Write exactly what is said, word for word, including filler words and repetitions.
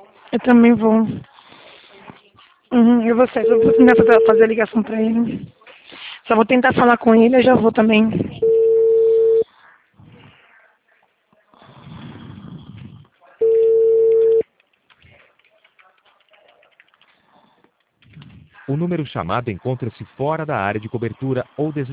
Eu também vou. Uhum, eu vou sair, eu vou tentar fazer, fazer a ligação pra ele. Só vou tentar falar com ele, eu já vou também. O número chamado encontra-se fora da área de cobertura ou desligado.